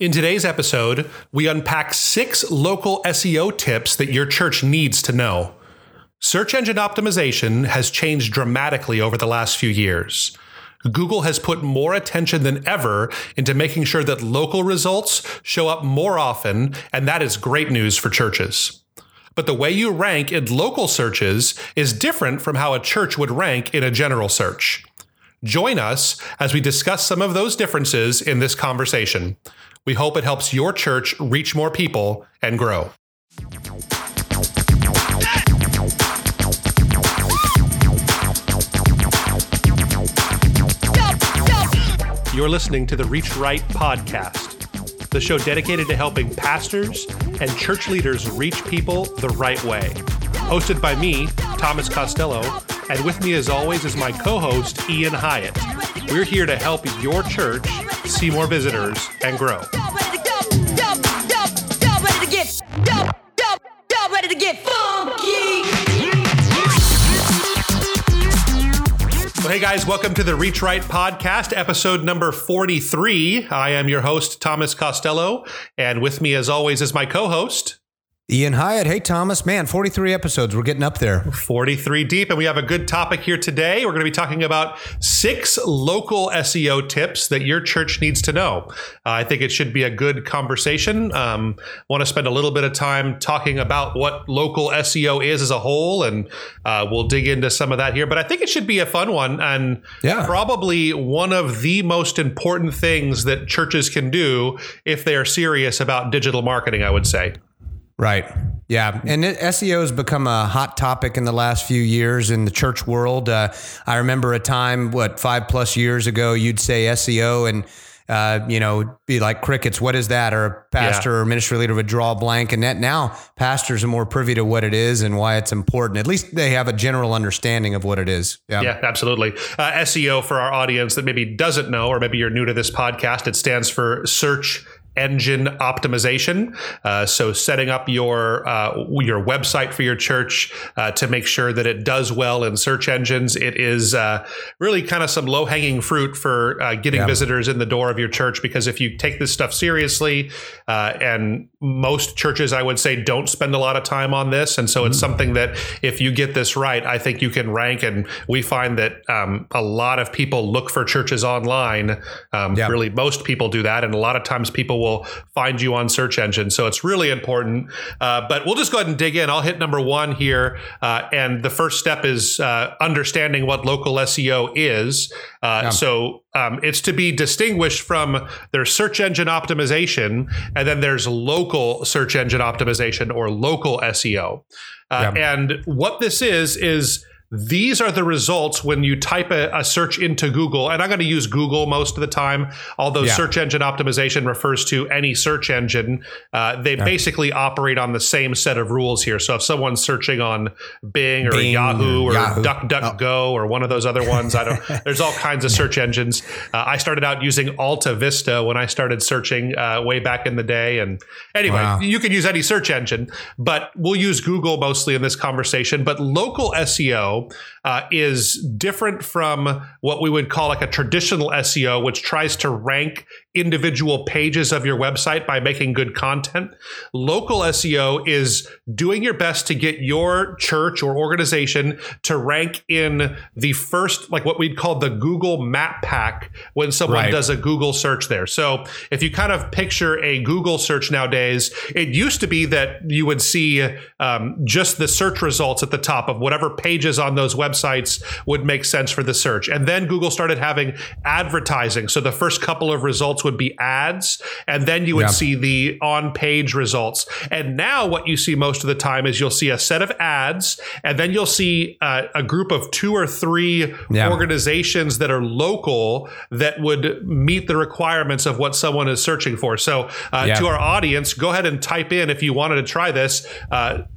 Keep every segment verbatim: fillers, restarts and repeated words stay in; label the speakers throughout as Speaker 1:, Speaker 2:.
Speaker 1: In today's episode, we unpack six local S E O tips that your church needs to know. Search engine optimization has changed dramatically over the last few years. Google has put more attention than ever into making sure that local results show up more often, and that is great news for churches. But the way you rank in local searches is different from how a church would rank in a general search. Join us as we discuss some of those differences in this conversation. We hope it helps your church reach more people and grow. You're listening to the Reach Right podcast, the show dedicated to helping pastors and church leaders reach people the right way. Hosted by me, Thomas Costello, and with me as always is my co-host, Ian Hyatt. We're here to help your church see more visitors and grow. Well, hey guys, welcome to the Reach Right podcast, episode number forty-three. I am your host, Thomas Costello, and with me as always is my co-host,
Speaker 2: Ian Hyatt. Hey, Thomas. Man, forty-three episodes. We're getting up there.
Speaker 1: forty-three deep, and we have a good topic here today. We're going to be talking about six local S E O tips that your church needs to know. Uh, I think it should be a good conversation. Um, want to spend a little bit of time talking about what local S E O is as a whole, and uh, we'll dig into some of that here. But I think it should be a fun one, and yeah. probably one of the most important things that churches can do if they are serious about digital marketing, I would say.
Speaker 2: Right. Yeah. And S E O has become a hot topic in the last few years in the church world. Uh, I remember a time, what, five plus years ago, you'd say S E O and, uh, you know, be like crickets. What is that? Or a pastor yeah. or ministry leader would draw a blank. And that now pastors are more privy to what it is and why it's important. At least they have a general understanding of what it is.
Speaker 1: Yeah, yeah absolutely. Uh, S E O, for our audience that maybe doesn't know, or maybe you're new to this podcast, it stands for Search Engine Optimization. Uh, so setting up your uh, your website for your church uh, to make sure that it does well in search engines. It is uh, really kind of some low-hanging fruit for uh, getting yeah. visitors in the door of your church, because if you take this stuff seriously, uh, and most churches, I would say, don't spend a lot of time on this. And so it's mm. something that if you get this right, I think you can rank. And we find that um, a lot of people look for churches online. Um, yeah. Really, most people do that. And a lot of times people will find you on search engines. So it's really important. Uh, but we'll just go ahead and dig in. I'll hit number one here. Uh, and the first step is uh, understanding what local S E O is. Uh, yeah. So um, it's to be distinguished from there's search engine optimization, and then there's local search engine optimization or local S E O. Uh, yeah. And what this is, is these are the results when you type a, a search into Google, and I'm going to use Google most of the time, although yeah. search engine optimization refers to any search engine. Uh, they yeah. basically operate on the same set of rules here. So if someone's searching on Bing or Bing, Yahoo or Yahoo. DuckDuckGo oh. or one of those other ones, I don't. There's all kinds of search engines. Uh, I started out using Alta Vista when I started searching uh, way back in the day. And anyway, wow. you can use any search engine, but we'll use Google mostly in this conversation. But local S E O Uh, is different from what we would call like a traditional S E O, which tries to rank individual pages of your website by making good content. Local S E O is doing your best to get your church or organization to rank in the first, like what we'd call the Google map pack when someone right. does a Google search there. So if you kind of picture a Google search nowadays, it used to be that you would see um, just the search results at the top of whatever pages on those websites would make sense for the search. And then Google started having advertising. So the first couple of results would be ads, and then you would yeah. see the on-page results. And now what you see most of the time is you'll see a set of ads, and then you'll see uh, a group of two or three yeah. organizations that are local that would meet the requirements of what someone is searching for. So uh, yeah. to our audience, go ahead and type in, if you wanted to try this, uh,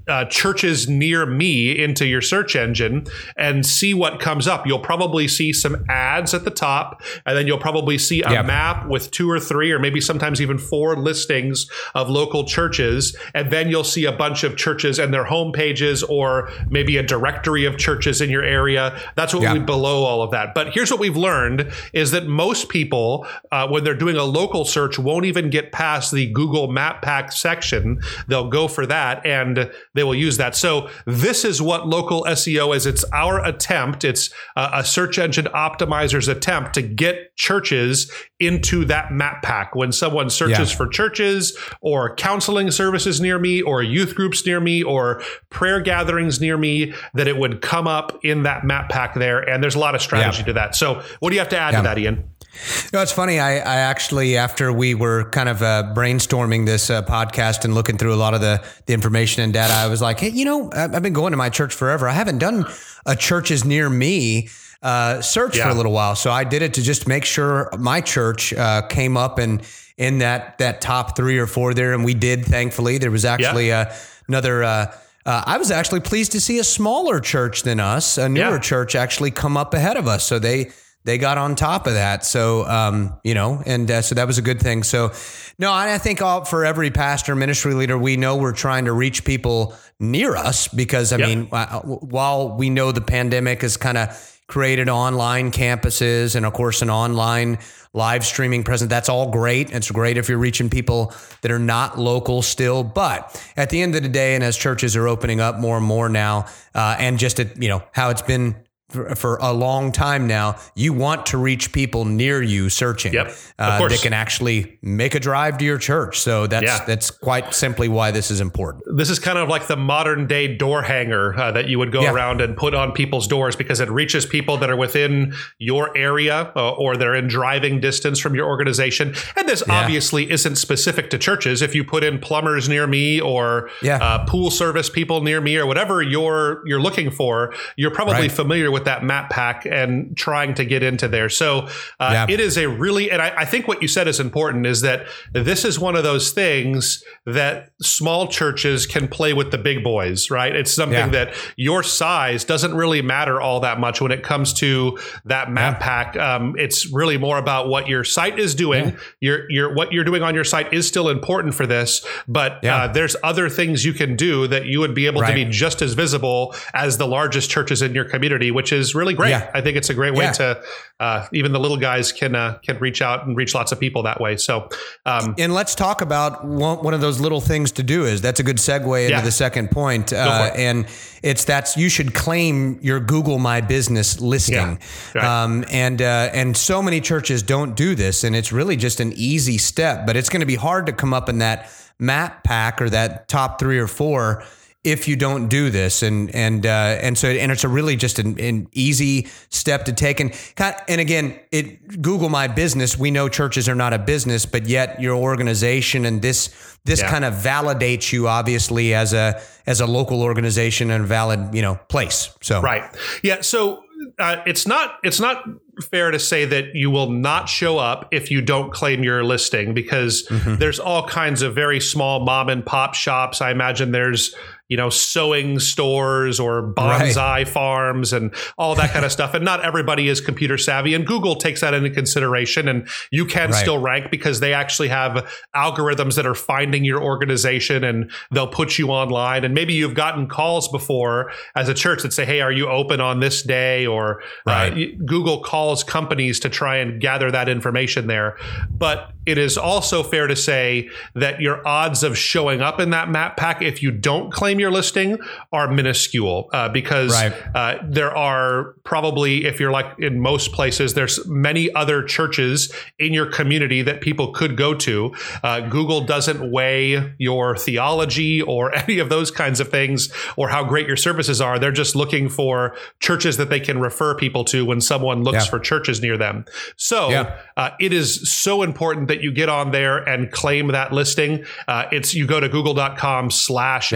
Speaker 1: uh, churches near me into your search engine and see what comes up. You'll probably see some ads at the top, and then you'll probably see a
Speaker 2: yep.
Speaker 1: map with two or three or maybe sometimes even four listings of local churches. And then you'll see a bunch of churches and their home pages, or maybe a directory of churches in your area. That's what
Speaker 2: yeah.
Speaker 1: we below all of that. But here's what we've learned is that most people, uh, when they're doing a local search, won't even get past the Google Map Pack section. They'll go for that and they will use that. So this is what local S E O is. It's our attempt. It's uh, a search engine optimizer's attempt to get churches into that map pack. When someone searches
Speaker 2: yeah.
Speaker 1: for churches or counseling services near me or youth groups near me or prayer gatherings near me, that it would come up in that map pack there. And there's a lot of strategy yeah. to that. So what do you have to add
Speaker 2: yeah.
Speaker 1: to that, Ian?
Speaker 2: No, it's funny. I, I actually, after we were kind of uh, brainstorming this uh, podcast and looking through a lot of the, the information and data, I was like, hey, you know, I've been going to my church forever. I haven't done a churches near me uh, search yeah. for a little while. So I did it to just make sure my church uh, came up and in that that top three or four there. And we did, thankfully. There was actually yeah. uh, another... Uh, Uh, I was actually pleased to see a smaller church than us, a newer yeah. church, actually come up ahead of us. So they they got on top of that. So, um, you know, and uh, so that was a good thing. So, no, I think all, for every pastor, ministry leader, we know we're trying to reach people near us because, I yep. mean, while we know the pandemic has kind of created online campuses and, of course, an online live streaming presence. That's all great. It's great if you're reaching people that are not local still. But at the end of the day, and as churches are opening up more and more now, uh, and just at, you know, how it's been for, for a long time now, you want to reach people near you searching
Speaker 1: yep, of
Speaker 2: uh,
Speaker 1: course.
Speaker 2: that can actually make a drive to your church. So that's
Speaker 1: yeah.
Speaker 2: that's quite simply why this is important.
Speaker 1: This is kind of like the modern day door hanger uh, that you would go yeah. around and put on people's doors, because it reaches people that are within your area uh, or they're in driving distance from your organization. And this yeah. obviously isn't specific to churches. If you put in plumbers near me or
Speaker 2: yeah.
Speaker 1: uh, pool service people near me or whatever you're you're looking for, you're probably right. familiar with that map pack and trying to get into there. So uh, yeah. it is a really, and I, I think what you said is important, is that this is one of those things that small churches can play with the big boys, right? It's something yeah. that your size doesn't really matter all that much when it comes to that map yeah. pack. Um, it's really more about what your site is doing. Yeah. Your, your, what you're doing on your site is still important for this, but yeah. uh, there's other things you can do that you would be able right. to be just as visible as the largest churches in your community, which is really great. Yeah. I think it's a great way yeah. to, uh, even the little guys can, uh, can reach out and reach lots of people that way. So, um,
Speaker 2: and let's talk about one, one of those little things to do is that's a good segue into yeah. the second point. Uh, it. And it's that's, you should claim your Google My Business listing. Yeah. Right. Um, and, uh, and so many churches don't do this, and it's really just an easy step, but it's going to be hard to come up in that map pack or that top three or four if you don't do this. And, and, uh, and so, and it's a really just an, an easy step to take. And, and again, it Google My Business, we know churches are not a business, but yet your organization and this, this yeah. kind of validates you obviously as a, as a local organization and a valid, you know, place. So,
Speaker 1: right. Yeah. So, uh, it's not, it's not fair to say that you will not show up if you don't claim your listing, because mm-hmm. there's all kinds of very small mom and pop shops. I imagine there's, you know, sewing stores or bonsai right. farms and all that kind of stuff. And not everybody is computer savvy, and Google takes that into consideration, and you can right. still rank because they actually have algorithms that are finding your organization and they'll put you online. And maybe you've gotten calls before as a church that say, hey, are you open on this day? Or right. uh, Google calls companies to try and gather that information there. But it is also fair to say that your odds of showing up in that map pack, if you don't claim your listing, are minuscule uh, because right. uh, there are probably, if you're like in most places, there's many other churches in your community that people could go to. Uh, Google doesn't weigh your theology or any of those kinds of things or how great your services are. They're just looking for churches that they can refer people to when someone looks yeah. for churches near them. So yeah. uh, it is so important that you get on there and claim that listing. Uh, it's you go to google dot com slash business.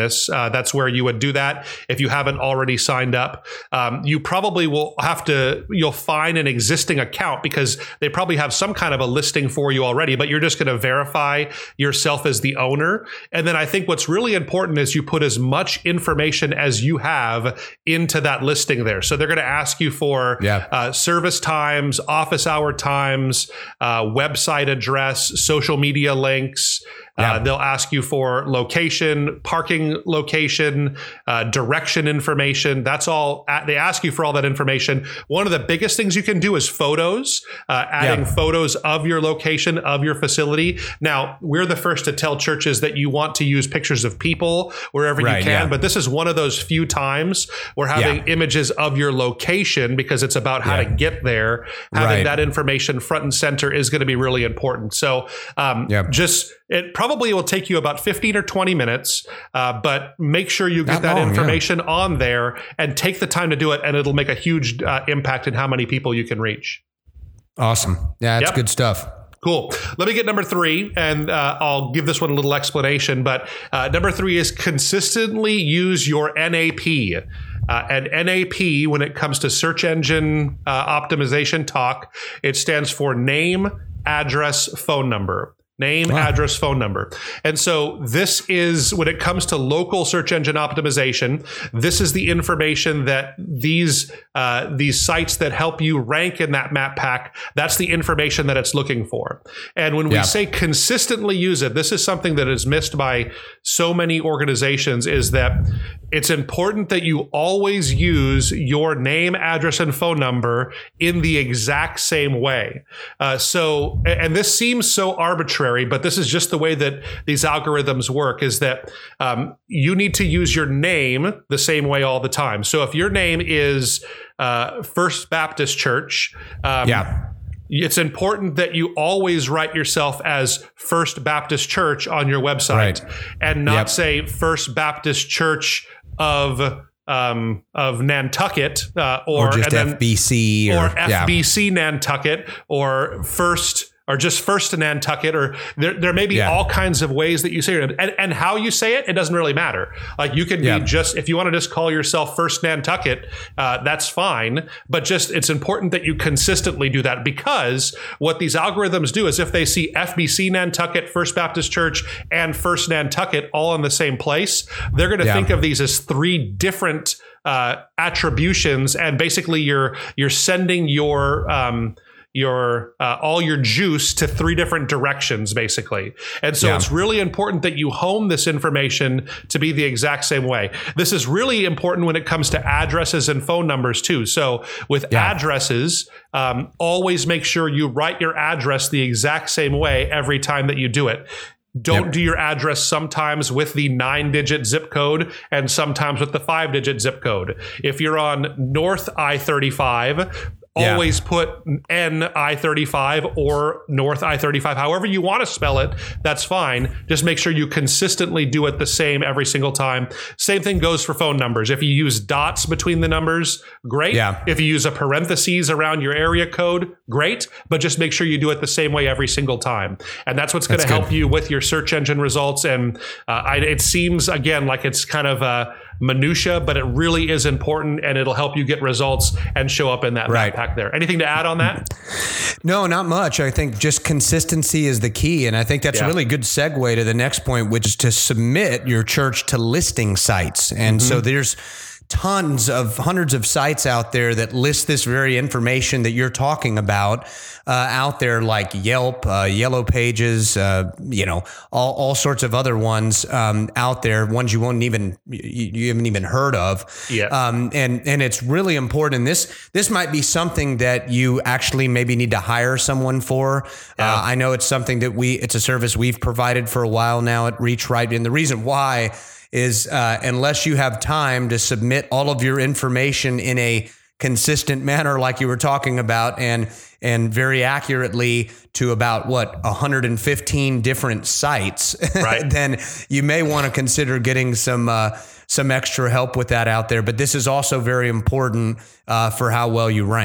Speaker 1: business, uh, that's where you would do that. If you haven't already signed up, um, you probably will have to, you'll find an existing account because they probably have some kind of a listing for you already, but you're just going to verify yourself as the owner. And then I think what's really important is you put as much information as you have into that listing there. So they're going to ask you for yeah. uh, service times, office hour times, uh, website address, social media links. Yeah. Uh, they'll ask you for location, parking location, uh, direction information. That's all. They ask you for all that information. One of the biggest things you can do is photos, uh, adding yeah. photos of your location, of your facility. Now, we're the first to tell churches that you want to use pictures of people wherever right, you can. Yeah. But this is one of those few times where having yeah. images of your location, because it's about how yeah. to get there, having right. that information front and center is going to be really important. So um, yeah. just it probably will take you about fifteen or twenty minutes, uh, but make sure you get Not that long, information yeah. on there and take the time to do it, and it'll make a huge uh, impact in how many people you can reach.
Speaker 2: Awesome. Yeah, that's yep. good stuff.
Speaker 1: Cool. Let me get number three, and uh, I'll give this one a little explanation. But uh, number three is consistently use your N A P. Uh, and N A P, when it comes to search engine uh, optimization talk, it stands for name, address, phone number. Name, wow. address, phone number. And so this is, when it comes to local search engine optimization, this is the information that these uh, these sites that help you rank in that map pack, that's the information that it's looking for. And when we yeah. say consistently use it, this is something that is missed by so many organizations, is that it's important that you always use your name, address, and phone number in the exact same way. Uh, so, and this seems so arbitrary, but this is just the way that these algorithms work, is that um, you need to use your name the same way all the time. So if your name is uh, First Baptist Church, um, yeah. it's important that you always write yourself as First Baptist Church on your website, right. and not yep. say First Baptist Church of um, of Nantucket, uh, or,
Speaker 2: or just
Speaker 1: and then,
Speaker 2: F B C
Speaker 1: or, or F B C yeah. Nantucket, or First. Or just First to Nantucket, or there, there may be yeah. all kinds of ways that you say it. And, and how you say it, it doesn't really matter. Like you can yeah. be just, if you want to just call yourself First Nantucket, uh, that's fine. But just, it's important that you consistently do that, because what these algorithms do is if they see F B C Nantucket, First Baptist Church, and First Nantucket all in the same place, they're going to yeah. think of these as three different uh, attributions. And basically you're, you're sending your, um, your uh, all your juice to three different directions, basically. And so yeah. it's really important that you hone this information to be the exact same way. This is really important when it comes to addresses and phone numbers too. So with yeah. addresses, um, always make sure you write your address the exact same way every time that you do it. Don't yep. do your address sometimes with the nine digit zip code and sometimes with the five digit zip code. If you're on North I thirty-five, always yeah. put N I thirty-five or North I thirty-five, however you want to spell it, that's fine. Just make sure you consistently do it the same every single time. Same thing goes for phone numbers. If you use dots between the numbers, great. Yeah. If you use a parentheses around your area code, great. But just make sure you do it the same way every single time. And that's what's going to help you with your search engine results. And uh, I, it seems, again, like it's kind of a minutia, but it really is important, and it'll help you get results and show up in that right. backpack there. Anything to add on that?
Speaker 2: No, not much. I think just consistency is the key. And I think that's yeah. a really good segue to the next point, which is to submit your church to listing sites. And mm-hmm. so there's tons of hundreds of sites out there that list this very information that you're talking about uh, out there, like Yelp, uh, Yellow Pages, uh, you know, all, all sorts of other ones um, out there, ones you won't even, you, you haven't even heard of.
Speaker 1: Yeah.
Speaker 2: Um, and, and it's really important. This, this might be something that you actually maybe need to hire someone for. Yeah. Uh, I know it's something that we, it's a service we've provided for a while now at Reach Right. And the reason why is uh, unless you have time to submit all of your information in a consistent manner, like you were talking about, and and very accurately to about what one hundred fifteen different sites, right. then you may want to consider getting some uh, some extra help with that out there. But this is also very important uh, for how well you rank.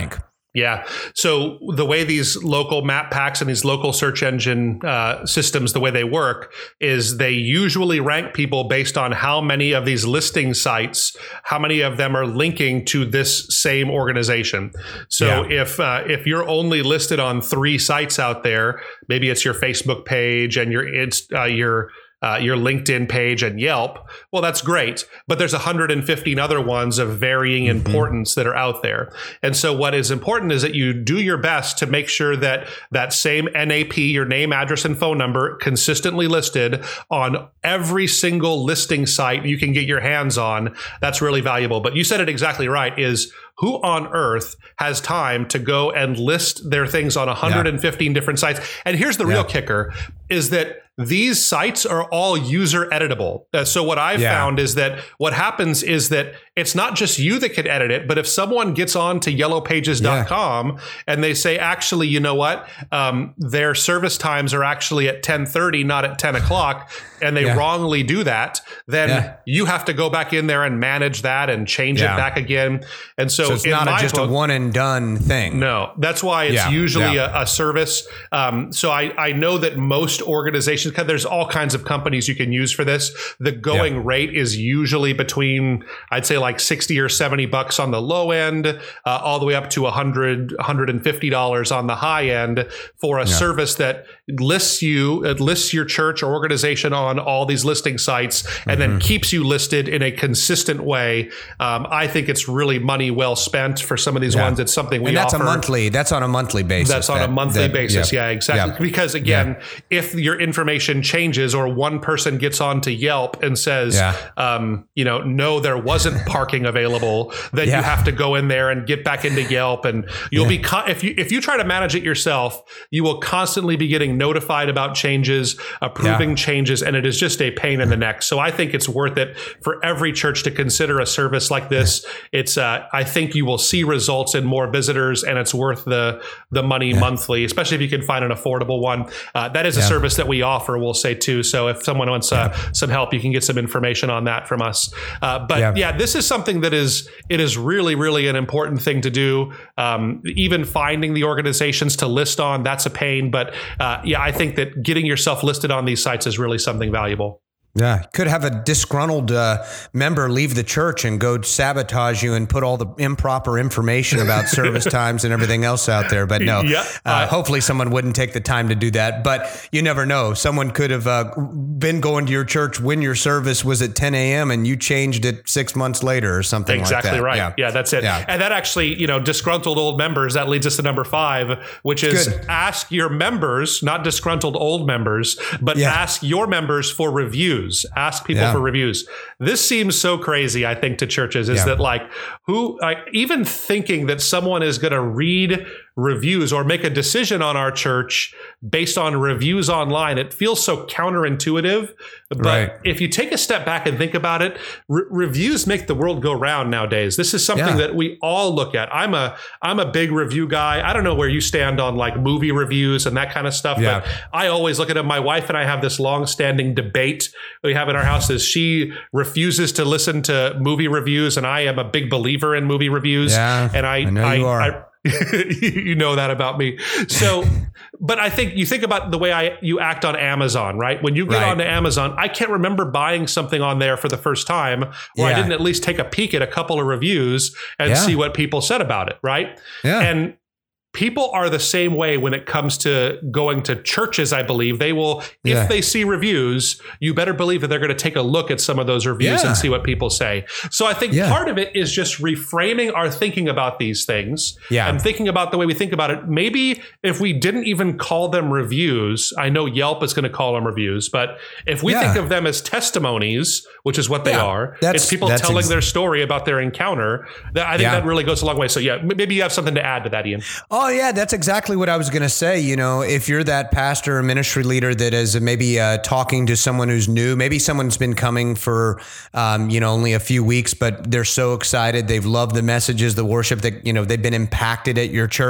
Speaker 1: Yeah. So the way these local map packs and these local search engine uh, systems, the way they work is they usually rank people based on how many of these listing sites, how many of them are linking to this same organization. So yeah. if uh, if you're only listed on three sites out there, maybe it's your Facebook page and your it's uh, your Uh, your LinkedIn page and Yelp, well, that's great. But there's one hundred fifteen other ones of varying mm-hmm. importance that are out there. And so what is important is that you do your best to make sure that that same N A P, your name, address, and phone number, consistently listed on every single listing site you can get your hands on. That's really valuable. But you said it exactly right, is who on earth has time to go and list their things on one hundred fifteen yeah. different sites? And here's the yeah. real kicker, is that these sites are all user editable. Uh, so what I've yeah. found is that what happens is that it's not just you that can edit it, but if someone gets on to yellow pages dot com yeah. and they say, actually, you know what, um, their service times are actually at ten thirty, not at ten o'clock, and they yeah. wrongly do that, then yeah. you have to go back in there and manage that and change yeah. it back again. And so,
Speaker 2: so it's not a, just book, a one and done thing.
Speaker 1: No, that's why it's yeah. usually yeah. A, a service. Um, so I, I know that most organizations, there's all kinds of companies you can use for this. The going yeah. rate is usually between, I'd say like sixty or seventy bucks on the low end, uh, all the way up to one hundred, one hundred fifty dollars on the high end for a yeah. service that lists you, it lists your church or organization on all these listing sites and mm-hmm. then keeps you listed in a consistent way. Um, I think it's really money well spent for some of these yeah. ones. It's something we
Speaker 2: and that's
Speaker 1: offer.
Speaker 2: a monthly, that's on a monthly basis.
Speaker 1: That's on
Speaker 2: that,
Speaker 1: a monthly
Speaker 2: that,
Speaker 1: basis. Yeah, yeah exactly.
Speaker 2: Yeah.
Speaker 1: Because again,
Speaker 2: yeah.
Speaker 1: if your information changes or one person gets on to Yelp and says,
Speaker 2: yeah.
Speaker 1: um, you know, no, there wasn't parking available, then yeah. you have to go in there and get back into Yelp, and you'll yeah. be con- if you if you try to manage it yourself, you will constantly be getting notified about changes, approving yeah. changes, and it is just a pain in the neck. So I think it's worth it for every church to consider a service like this. It's uh, I think you will see results in more visitors, and it's worth the the money yeah. monthly, especially if you can find an affordable one. Uh, that is a yeah. service that we offer, we'll say too. So if someone wants uh, yeah. some help, you can get some information on that from us. Uh, but yeah. yeah, this is something that is, it is really, really an important thing to do. Um, even finding the organizations to list on, that's a pain. But uh, yeah, I think that getting yourself listed on these sites is really something valuable.
Speaker 2: Yeah, could have a disgruntled uh, member leave the church and go sabotage you and put all the improper information about service times and everything else out there. But no,
Speaker 1: yep.
Speaker 2: uh,
Speaker 1: uh,
Speaker 2: hopefully someone wouldn't take the time to do that. But you never know. Someone could have uh, been going to your church when your service was at ten a.m. and you changed it six months later or something like that.
Speaker 1: Exactly right. Yeah. yeah, that's it. Yeah. And that actually, you know, disgruntled old members, that leads us to number five, which is Good. Ask your members, not disgruntled old members, but yeah. ask your members for reviews. Ask people yeah. for reviews. This seems so crazy, I think, to churches is yeah. that like who, like, even thinking that someone is going to read reviews or make a decision on our church based on reviews online, it feels so counterintuitive. But
Speaker 2: right.
Speaker 1: if you take a step back and think about it, re- reviews make the world go round nowadays. This is something yeah. that we all look at. I'm a I'm a big review guy. I don't know where you stand on like movie reviews and that kind of stuff,
Speaker 2: yeah.
Speaker 1: but I always look at it. My wife and I have this long-standing debate we have in our house is she refuses to listen to movie reviews, and I am a big believer in movie reviews.
Speaker 2: Yeah,
Speaker 1: and I,
Speaker 2: I know
Speaker 1: I,
Speaker 2: you are.
Speaker 1: I, you know that about me. So, but I think you think about the way I you act on Amazon, right? When you get
Speaker 2: right.
Speaker 1: onto Amazon, I can't remember buying something on there for the first time where
Speaker 2: yeah.
Speaker 1: I didn't at least take a peek at a couple of reviews and
Speaker 2: yeah.
Speaker 1: see what people said about it, right?
Speaker 2: Yeah.
Speaker 1: And people are the same way when it comes to going to churches, I believe. They will, if
Speaker 2: yeah.
Speaker 1: they see reviews, you better believe that they're going to take a look at some of those reviews
Speaker 2: yeah.
Speaker 1: and see what people say. So I think
Speaker 2: yeah.
Speaker 1: part of it is just reframing our thinking about these things
Speaker 2: yeah.
Speaker 1: and thinking about the way we think about it. Maybe if we didn't even call them reviews, I know Yelp is going to call them reviews, but if we
Speaker 2: yeah.
Speaker 1: think of them as testimonies, which is what they
Speaker 2: yeah.
Speaker 1: are,
Speaker 2: that's,
Speaker 1: it's people
Speaker 2: that's
Speaker 1: telling
Speaker 2: ex-
Speaker 1: their story about their encounter. That, I think
Speaker 2: yeah.
Speaker 1: that really goes a long way. So yeah, maybe you have something to add to that, Ian.
Speaker 2: Oh yeah, that's exactly what I was going to say. You know, if you're that pastor or ministry leader that is maybe uh, talking to someone who's new, maybe someone's been coming for, um, you know, only a few weeks, but they're so excited. They've loved the messages, the worship that, you know, they've been impacted at your church.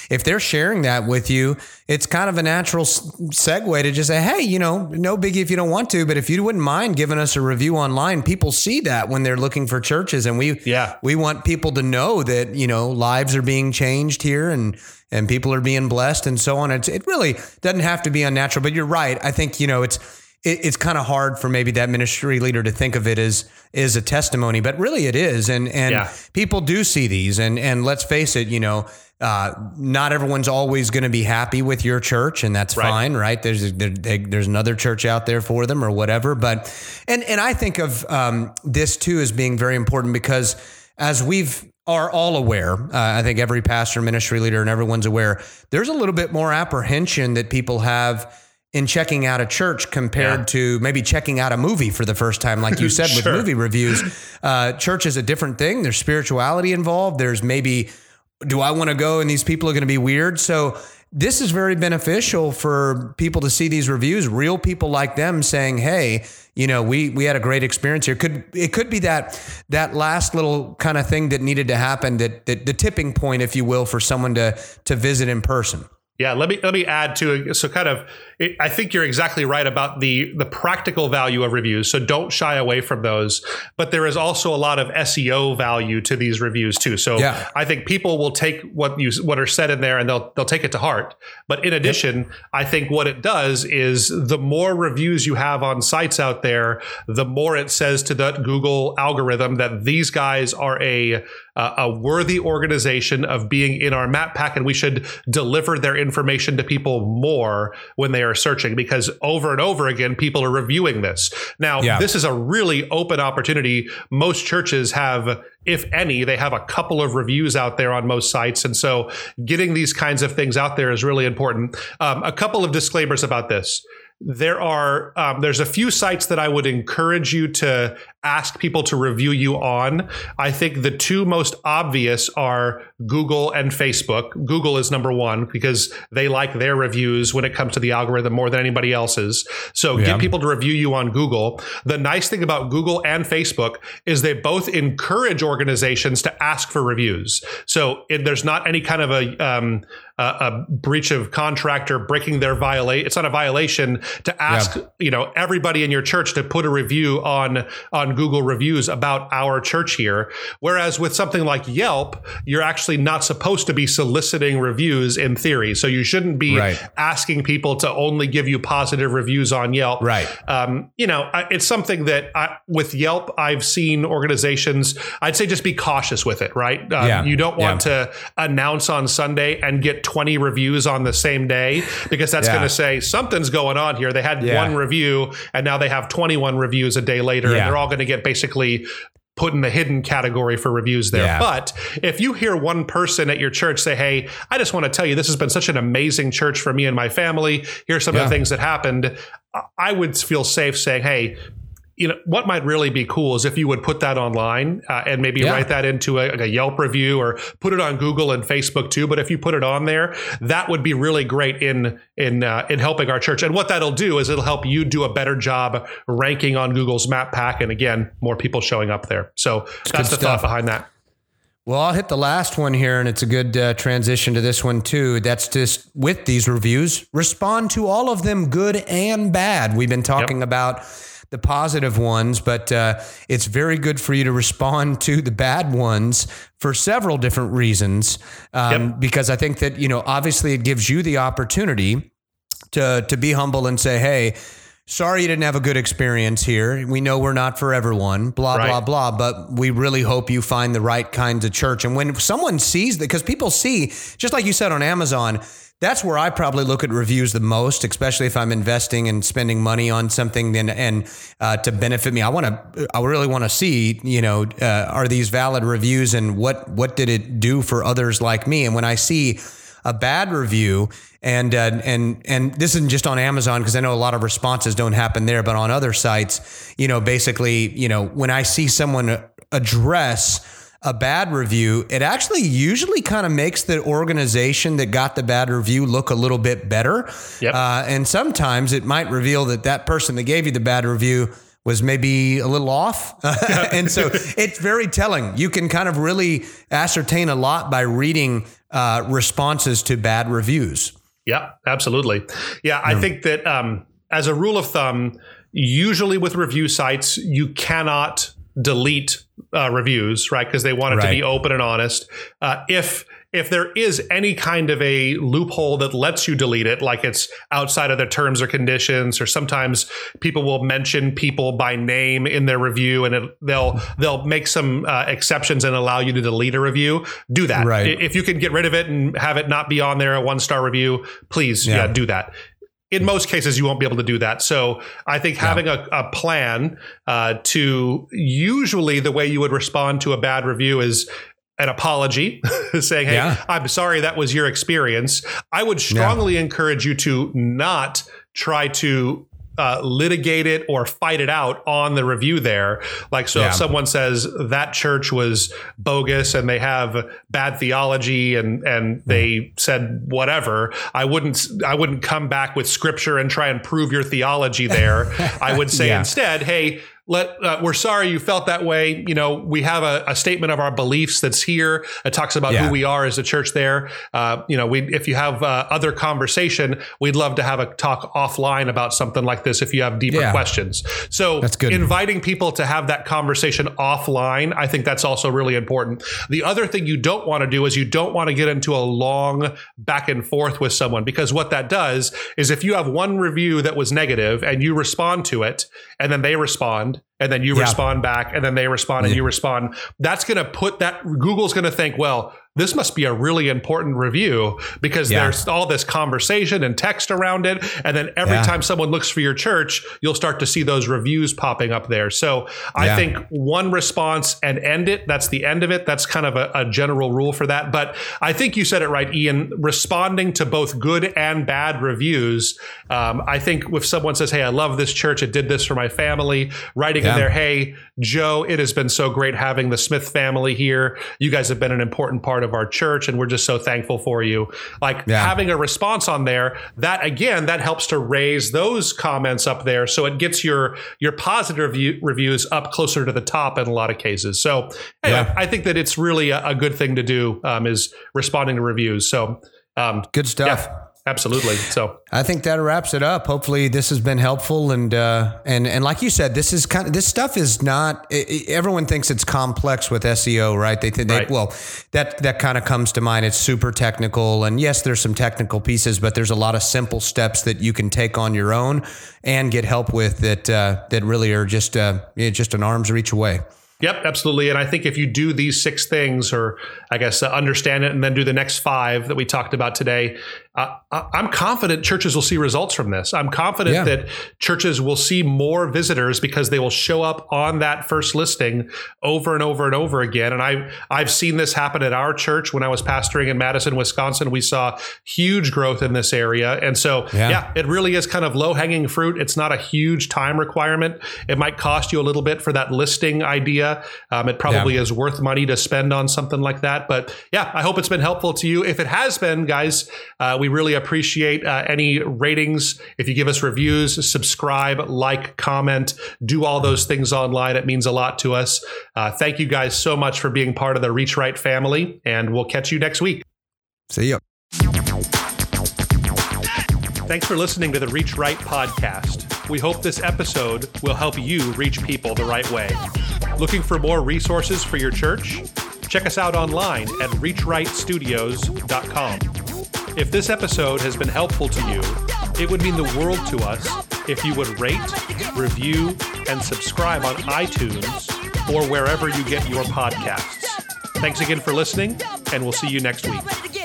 Speaker 2: if they're sharing that with you, it's kind of a natural segue to just say, hey, you know, no biggie if you don't want to, but if you wouldn't mind giving us a review online, people see that when they're looking for churches. And we,
Speaker 1: yeah.
Speaker 2: we want people to know that, you know, lives are being changed here and, and people are being blessed and so on. It's, it really doesn't have to be unnatural, but you're right. I think, you know, it's, it, it's kind of hard for maybe that ministry leader to think of it as, as a testimony, but really it is. And, and
Speaker 1: yeah.
Speaker 2: people do see these and, and let's face it, you know, uh, not everyone's always going to be happy with your church, and that's
Speaker 1: right.
Speaker 2: fine. Right. There's, there, there's another church out there for them or whatever. But, and, and I think of, um, this too as being very important because as we've, are all aware, uh, I think every pastor, ministry leader, and everyone's aware, there's a little bit more apprehension that people have in checking out a church compared yeah. to maybe checking out a movie for the first time, like you said,
Speaker 1: sure.
Speaker 2: with movie reviews. Uh, church is a different thing. There's spirituality involved. There's maybe, do I want to go and these people are going to be weird? So this is very beneficial for people to see these reviews, real people like them saying, hey, you know, we, we had a great experience here. Could, it could be that, that last little kind of thing that needed to happen, that, that the tipping point, if you will, for someone to, to visit in person.
Speaker 1: Yeah, let me let me add to it. So kind of, it, I think you're exactly right about the the practical value of reviews. So don't shy away from those. But there is also a lot of S E O value to these reviews too. So yeah. I think people will take what you what are said in there and they'll they'll take it to heart. But in addition, yep. I think what it does is the more reviews you have on sites out there, the more it says to the Google algorithm that these guys are a Uh, a worthy organization of being in our map pack, and we should deliver their information to people more when they are searching, because over and over again, people are reviewing this. Now, yeah. this is a really open opportunity. Most churches have, if any, they have a couple of reviews out there on most sites. And so getting these kinds of things out there is really important. Um, a couple of disclaimers about this. There are, um, there's a few sites that I would encourage you to ask people to review you on. I think the two most obvious are Google and Facebook. Google is number one because they like their reviews when it comes to the algorithm more than anybody else's. So yeah. get people to review you on Google. The nice thing about Google and Facebook is they both encourage organizations to ask for reviews. So it, there's not any kind of a, um, a, a breach of contract or breaking their violate. It's not a violation to ask, yeah. you know, everybody in your church to put a review on, on Google reviews about our church here. Whereas with something like Yelp, you're actually not supposed to be soliciting reviews in theory. So you shouldn't be right. asking people to only give you positive reviews on Yelp.
Speaker 2: Right.
Speaker 1: Um, you know, it's something that I, with Yelp, I've seen organizations, I'd say just be cautious with it, right? Um, yeah. You don't want yeah. to announce on Sunday and get twenty reviews on the same day, because that's yeah. going to say something's going on here. They had yeah. one review and now they have twenty-one reviews a day later, yeah. and they're all going to get basically put in the hidden category for reviews there. Yeah. But if you hear one person at your church say, hey, I just want to tell you, this has been such an amazing church for me and my family. Here's some yeah. of the things that happened. I would feel safe saying, hey, you know, what might really be cool is if you would put that online uh, and maybe yeah. write that into a, a Yelp review, or put it on Google and Facebook too. But if you put it on there, that would be really great in in uh, in helping our church. And what that'll do is it'll help you do a better job ranking on Google's map pack. And again, more people showing up there. So it's that's the stuff. thought behind that.
Speaker 2: Well, I'll hit the last one here, and it's a good uh, transition to this one too. That's just with these reviews, respond to all of them, good and bad. We've been talking yep. about the positive ones, but uh, it's very good for you to respond to the bad ones for several different reasons. Um, yep. Because I think that, you know, obviously it gives you the opportunity to, to be humble and say, hey, sorry you didn't have a good experience here. We know we're not for everyone, blah, right. blah, blah, but we really hope you find the right kinds of church. And when someone sees that, because people see, just like you said on Amazon, that's where I probably look at reviews the most, especially if I'm investing and spending money on something and, and uh, to benefit me. I want to, I really want to see, you know, uh, are these valid reviews, and what, what did it do for others like me? And when I see a bad review, and, uh, and, and this isn't just on Amazon, because I know a lot of responses don't happen there, but on other sites, you know, basically, you know, when I see someone address a bad review, it actually usually kind of makes the organization that got the bad review look a little bit better.
Speaker 1: Yep.
Speaker 2: Uh, and sometimes it might reveal that that person that gave you the bad review was maybe a little off. And so it's very telling. You can kind of really ascertain a lot by reading uh, responses to bad reviews.
Speaker 1: Yeah, absolutely. Yeah, I think that um, as a rule of thumb, usually with review sites, you cannot delete uh, reviews, right? Because they want it right. to be open and honest. Uh, if if there is any kind of a loophole that lets you delete it, like it's outside of the terms or conditions, or sometimes people will mention people by name in their review, and it, they'll they'll make some uh, exceptions and allow you to delete a review. Do that.
Speaker 2: Right.
Speaker 1: If you can get rid of it and have it not be on there, a one-star review, please, yeah, yeah do that. In most cases, you won't be able to do that. So I think having yeah. a, a plan uh, to usually the way you would respond to a bad review is an apology saying, hey, yeah. I'm sorry that was your experience. I would strongly yeah. encourage you to not try to Uh, litigate it or fight it out on the review there. Like, so yeah. if someone says that church was bogus and they have bad theology and, and they mm. said whatever, I wouldn't, I wouldn't come back with scripture and try and prove your theology there. I would say yeah. instead, hey, Let uh, we're sorry you felt that way. You know, we have a, a statement of our beliefs that's here. It talks about yeah. who we are as a church there. Uh, you know, we if you have uh, other conversation, we'd love to have a talk offline about something like this if you have deeper yeah. questions. So
Speaker 2: that's good.
Speaker 1: Inviting people to have that conversation offline, I think that's also really important. The other thing you don't want to do is you don't want to get into a long back and forth with someone, because what that does is if you have one review that was negative and you respond to it and then they respond, and then you yeah. respond back, and then they respond, and yeah. you respond. That's going to put that, Google's going to think, well, this must be a really important review because yeah. there's all this conversation and text around it. And then every yeah. time someone looks for your church, you'll start to see those reviews popping up there. So I yeah. think one response and end it. That's the end of it. That's kind of a, a general rule for that. But I think you said it right, Ian, responding to both good and bad reviews. Um, I think if someone says, hey, I love this church, it did this for my family, writing yeah. in there, hey, Joe, it has been so great having the Smith family here. You guys have been an important part of our church, and we're just so thankful for you. Like yeah. having a response on there, that again, that helps to raise those comments up there. So it gets your, your positive review, reviews up closer to the top in a lot of cases. So anyway, yeah. I think that it's really a, a good thing to do um, is responding to reviews. So um,
Speaker 2: good stuff.
Speaker 1: Yeah. Absolutely. So
Speaker 2: I think that wraps it up. Hopefully this has been helpful. And, uh, and, and like you said, this is kind of, this stuff is not, it, everyone thinks it's complex with S E O, right? They think, right. well, that, that kind of comes to mind. It's super technical, and yes, there's some technical pieces, but there's a lot of simple steps that you can take on your own and get help with that, uh, that really are just, uh, just an arm's reach away.
Speaker 1: Yep, absolutely. And I think if you do these six things, or I guess uh, understand it and then do the next five that we talked about today, uh, I'm confident churches will see results from this. I'm confident yeah. that churches will see more visitors because they will show up on that first listing over and over and over again. And I, I've seen this happen at our church. When I was pastoring in Madison, Wisconsin, we saw huge growth in this area. And so, yeah, yeah it really is kind of low-hanging fruit. It's not a huge time requirement. It might cost you a little bit for that listing idea. Um, it probably yeah. is worth money to spend on something like that. But yeah, I hope it's been helpful to you. If it has been, guys, uh, we really appreciate uh, any ratings. If you give us reviews, subscribe, like, comment, do all those things online. It means a lot to us. Uh, thank you guys so much for being part of the Reach Right family, and we'll catch you next week.
Speaker 2: See you.
Speaker 1: Thanks for listening to the Reach Right podcast. We hope this episode will help you reach people the right way. Looking for more resources for your church? Check us out online at reach right studios dot com. If this episode has been helpful to you, it would mean the world to us if you would rate, review, and subscribe on iTunes or wherever you get your podcasts. Thanks again for listening, and we'll see you next week.